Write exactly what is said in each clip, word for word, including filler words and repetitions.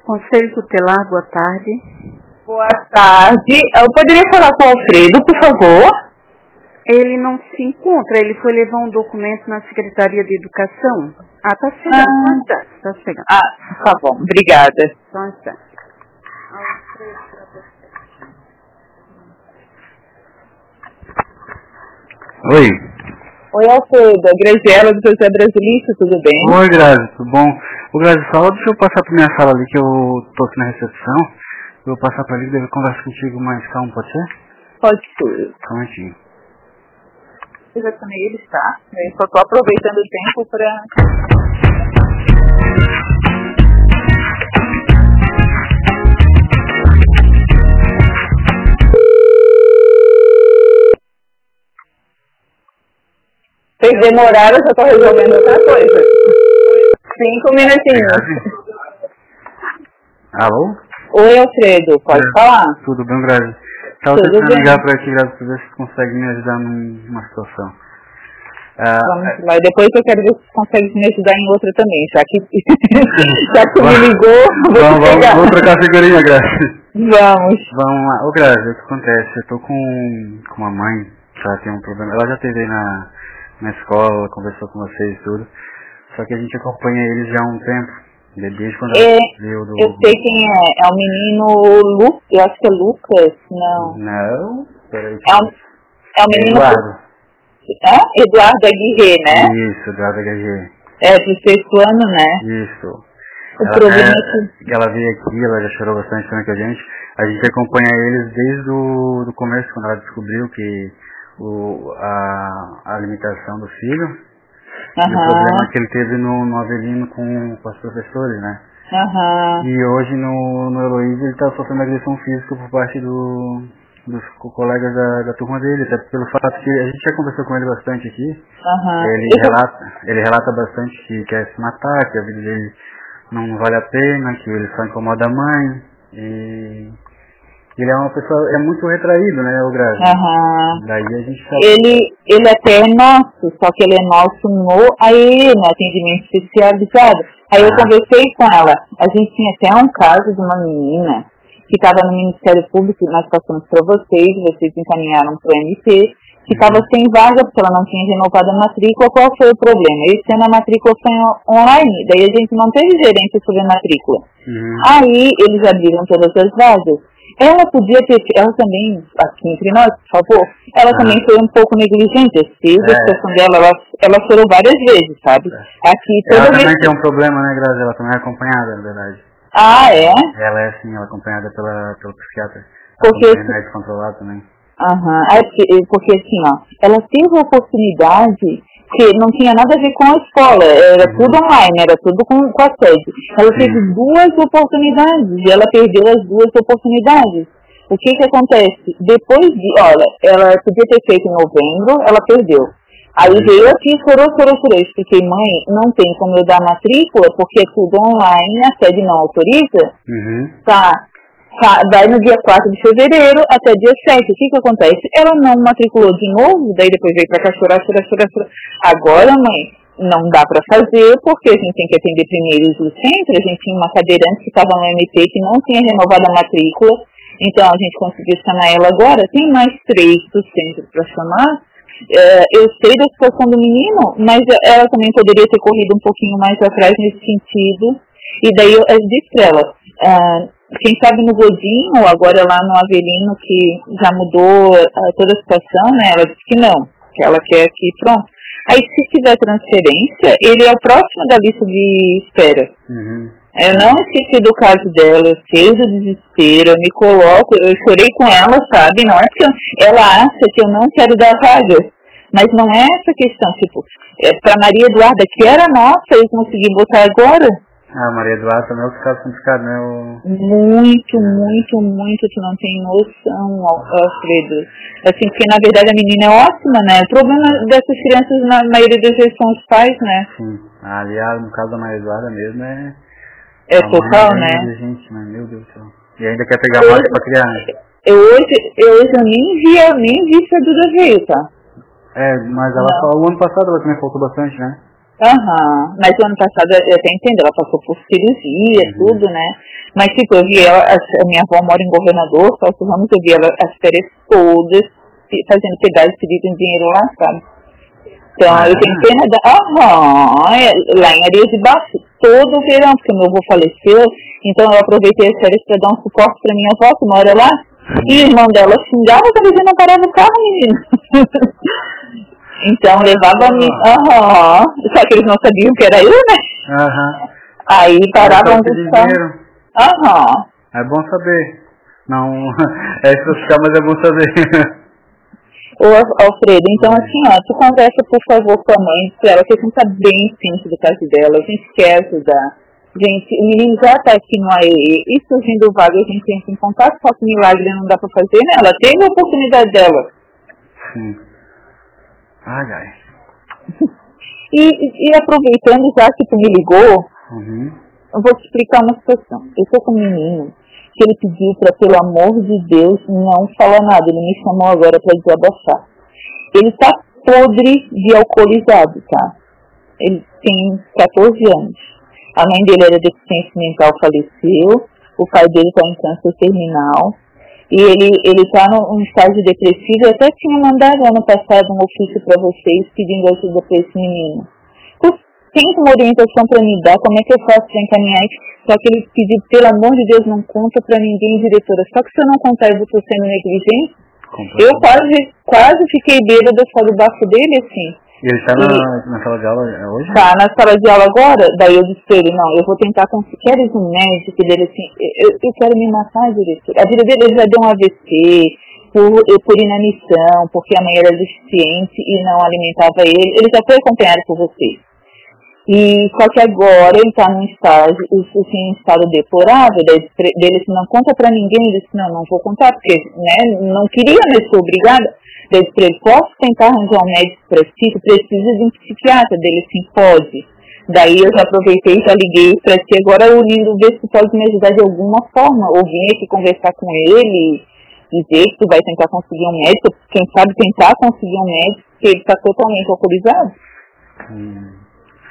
Conselho Tutelar, boa tarde. Boa tarde. Eu poderia falar com o Alfredo, por favor? Ele não se encontra, ele foi levar um documento na Secretaria de Educação. Ah, tá chegando, ah. tá, tá chegando. Ah, tá bom, obrigada. Só um instante. Oi. Oi, Alfredo. A Graziela do José Brasilista, tudo bem? Oi, Grazi, tudo bom? Ô, Grazi, só deixa eu passar pra minha sala ali, que eu tô aqui na recepção. Eu vou passar pra ali, deve conversar contigo mais calmo, pode ser? Pode ser. Só um momentinho. Eu já chamei ele, tá? Eu só tô aproveitando o tempo pra... Vocês demoraram, eu já tô resolvendo outra coisa. Cinco minutinhos. Alô? Oi, Alfredo, pode é, falar? Tudo bem, Grazi? Tava Tudo tentando bem. ligar pra ti, Grazi, pra ver se tu consegue me ajudar numa situação. Ah, Vamos lá, e depois eu quero ver se você consegue me ajudar em outra também, já que, já que me ligou, vou vamos, te pegar. Vamos, vamos trocar a figurinha, Grazi. Vamos. Vamos lá. Ô, Grazi, o que acontece? Eu tô com, com uma mãe, que ela tem um problema. Ela já esteve aí na, na escola, conversou com vocês e tudo. Só que a gente acompanha eles já há um tempo. Desde quando É, ela veio do... eu sei quem é, é o menino Lu, eu acho que é Lucas, não. Não, peraí. É o, é o menino... Eduardo. É? Eduardo Aguirre, né? Isso, Eduardo Aguirre. É, do sexto ano, né? Isso. O ela, problema é, é que... ela veio aqui, ela já chorou bastante também com a gente. A gente acompanha eles desde o do começo, quando ela descobriu que o, a, a limitação do filho. Uhum. E o problema que ele teve no, no Avelino com, com os professores, né? Uhum. E hoje no, no Heloísa ele está sofrendo agressão física por parte do, dos co- colegas da, da turma dele, até pelo fato que a gente já conversou com ele bastante aqui. Uhum. Ele, Eu... relata, ele relata bastante que quer se matar, que a vida dele não vale a pena, que ele só incomoda a mãe. E ele é uma pessoa, é muito retraído, né, o Grazi? Uhum. Daí a gente sabe. Ele, ele até é nosso, só que ele é nosso no A E, no atendimento especializado. Aí eu Ah. conversei com ela. A gente tinha até um caso de uma menina que estava no Ministério Público, nós passamos para vocês, vocês encaminharam para o M T, que estava sem vaga porque ela não tinha renovado a matrícula. Qual foi o problema? Esse ano a matrícula foi online, daí a gente não teve gerência sobre a matrícula. Uhum. Aí eles abriram todas as vagas. Ela podia ter, ela também, aqui entre nós, por favor, ela Ah. também foi um pouco negligente, fez É. a situação dela, ela, ela chorou várias vezes, sabe? Aqui toda Ela vez também que... tem um problema, né, Grazi? Ela também é acompanhada, na verdade. Ah, é? Ela é assim, ela é acompanhada pela, pelo psiquiatra. Porque Ela tem esse- remédio controlado também. Aham, é porque, porque assim, ó, ela teve a oportunidade que não tinha nada a ver com a escola, era Uhum. tudo online, era tudo com, com a sede. Ela Sim. teve duas oportunidades e ela perdeu as duas oportunidades. O que que acontece? Depois de, olha, ela podia ter feito em novembro, ela perdeu. Aí Uhum. veio aqui, chorou, chorou, chorou. Eu expliquei, mãe, não tem como eu dar matrícula, porque é tudo online, a sede não autoriza. Uhum. Tá, tá, vai no dia quatro de fevereiro até dia sete. O que que acontece? Ela não matriculou de novo, daí depois veio pra cá chorar, chorar, chorar, chorar. Agora, mãe, não dá pra fazer, porque a gente tem que atender primeiro o centro. A gente tinha uma cadeirante que estava no M T que não tinha renovado a matrícula. Então a gente conseguiu chamar ela agora. Tem mais três do centro para chamar. É, eu sei da situação do menino, mas ela também poderia ter corrido um pouquinho mais atrás nesse sentido. E daí eu, eu disse para ela, ah, quem sabe no Godinho, agora lá no Avelino, que já mudou ah, toda a situação, né? Ela disse que não, que ela quer que pronto. Aí se tiver transferência, ele é o próximo da lista de espera. Uhum. Eu não esqueci do caso dela, eu sei do desespero, eu me coloco, eu chorei com ela, sabe? Não é que eu, ela acha que eu não quero dar vaga, mas não é essa questão, tipo, é, pra Maria Eduarda, que era nossa, eu consegui botar agora. Ah, Maria Eduarda também é outro caso complicado, né? O... Muito, muito, muito, tu não tem noção, Alfredo. Assim, porque na verdade a menina é ótima, né? O problema dessas crianças, na maioria das vezes, são os pais, né? Sim. Aliás, no caso da Maria Eduarda mesmo, é... É a mãe total, bem né? inteligente, né? Meu Deus do céu. E ainda quer pegar mais pra criar, né? Eu hoje, eu hoje eu nem vi, eu nem vi se a Duda veio, tá? É, mas ela Não. falou, o ano passado ela também faltou bastante, né? Aham, mas o ano passado eu até entendo, ela passou por cirurgia, Uhum. tudo, né? Mas tipo, eu vi ela, a, a minha avó mora em Governador, só que vamos eu vi ela as férias todas pe- fazendo pedaços pedindo dinheiro lá, sabe? Então Ah, eu é? tenho pena da. Aham, é, lá em Areias de Baixo, todo verão, porque meu avô faleceu, então eu aproveitei as férias para dar um suporte pra minha avó que mora lá. E o irmão dela xingava quando ele não parava o carro, menino. Então levava me. Aham. Só que eles não sabiam que era eu, né? Aham. Aí Aí paravam só o pedir carro. dinheiro. Aham. É bom saber. Não, é social, mas é bom saber. Ô Alfredo, então Hum. assim, ó, tu conversa por favor com a mãe, pra ela, que a gente tá bem ciente do caso dela, a gente quer ajudar. Gente, o menino já tá aqui no A E E, e surgindo vaga, a gente entra em contato, só que milagre não dá pra fazer, né? Ela teve a oportunidade dela. Sim. Ai, ai. E, e, e aproveitando, já que tu me ligou, Uhum. eu vou te explicar uma situação. Eu tô com um menino que ele pediu pra, pelo amor de Deus, não falar nada. Ele me chamou agora pra desabafar. Ele tá podre de alcoolizado, tá? Ele tem quatorze anos. A mãe dele era deficiente mental, faleceu. O pai dele tá em câncer terminal. E ele, ele tá num estágio depressivo. Eu até tinha mandado ano passado um ofício pra vocês pedindo ajuda pra esse menino. Tem uma orientação para me dar, como é que eu faço para encaminhar isso? Só que ele pediu, pelo amor de Deus, não conta para ninguém, diretora. Só que se eu não contar, eu estou sendo negligente. Eu quase, quase fiquei bêbada só do bafo dele, assim. E ele tá na, na sala de aula hoje? Tá na sala de aula agora, daí eu disse pra ele, não, eu vou tentar conseguir, queres um médico dele assim, eu, eu quero me matar, diretora. A vida dele, ele já deu um A V C, por, por inanição, porque a mãe era deficiente e não alimentava ele. Ele já foi acompanhado por vocês. E só que agora ele está num estágio, assim, em estado deplorável, dele, dele assim, não conta para ninguém, ele disse, não, não vou contar, porque né, não queria, mas sou obrigada. Ele disse, ele, posso tentar arranjar um médico para ti, tu precisa de um psiquiatra, dele assim, pode. Daí eu já aproveitei e já liguei para ti, agora eu lindo ver se tu pode me ajudar de alguma forma, ou vir aqui conversar com ele, dizer que tu vai tentar conseguir um médico, quem sabe tentar conseguir um médico, porque ele está totalmente alcoolizado. Hum.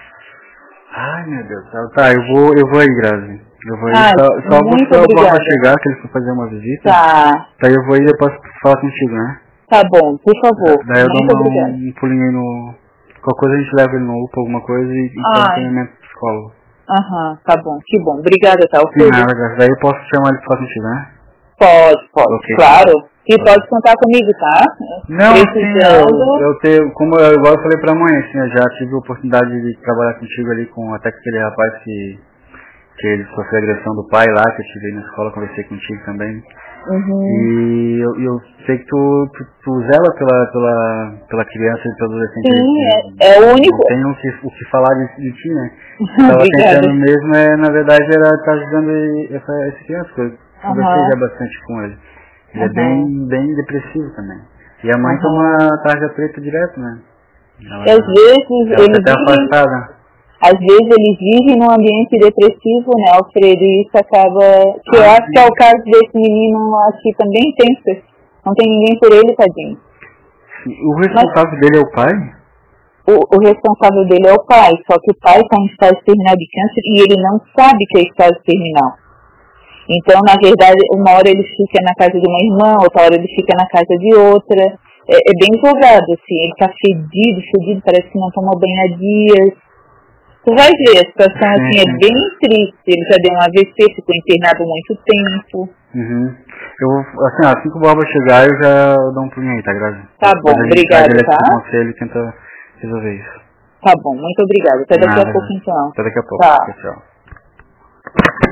Ai, meu Deus. Tá, tá, eu vou, eu vou aí, Grazi. Eu vou aí. Ai, Só, só vou muito esperar o Bob obrigada. chegar, que ele foi fazer uma visita. Tá, Daí eu vou aí e depois falar contigo, né? tá bom, por favor. Da- Daí eu dou Muito uma, obrigada. um, um pulinho aí no... Qualquer coisa a gente leva ele no U P A, alguma coisa, e, e faz um Ai, treinamento psicólogo. aham, tá bom, que bom. Obrigada, tá, Sim, Alfredo? nada, Grazi. Daí eu posso chamar ele pra falar contigo, né? Pode, pode, Ok. claro. E Ok. pode contar comigo, tá? Não, sim, eu, Precisando. eu tenho, como eu, igual eu falei pra mãe, assim, eu já tive a oportunidade de trabalhar contigo ali com até aquele rapaz que, que ele sofreu agressão do pai lá, que eu tive aí na escola, conversei contigo também. Uhum. E eu, eu sei que tu, tu, tu zela pela, pela, pela criança e pelo adolescente. Sim, Eu- é, é o único. Não tenho o que, o que falar de, de ti, né? Eu tava Obrigada. pensando mesmo, é, na verdade, era estar ajudando essa, essa criança, que eu conversei Aham. já bastante com ele. Ele é Aham. bem, bem depressivo também. E a mãe Aham. toma tarja preta direto, né? Ela, E às vezes ela ele tá até vive, afastada. às vezes ele vive num ambiente depressivo, né, Alfredo? E isso acaba. Que eu Ah, acho que é o caso desse menino aqui também tem. Não tem ninguém por ele, tadinho. O responsável dele é o pai? O, o responsável dele é o pai, só que o pai está em estágio terminal de câncer e ele não sabe que é estágio terminal. Então, na verdade, uma hora ele fica na casa de uma irmã, outra hora ele fica na casa de outra. É, é bem jogado, assim, ele está fedido, fedido, parece que não toma banho há dias. Tu vai ver, a situação assim é Uhum. bem triste. Ele já deu um A V C, ficou internado há muito tempo. Uhum. Eu vou, assim, ó, assim que o Borba chegar, eu já dou um pulinho aí, tá, Grazi? Tá bom, Depois a gente obrigada, traz ele aqui tá? pro conselho e tenta resolver isso. Tá bom, muito obrigada. Até daqui Nada, a pouco Grazi. então. Até daqui a pouco. Tá. Tchau, tchau.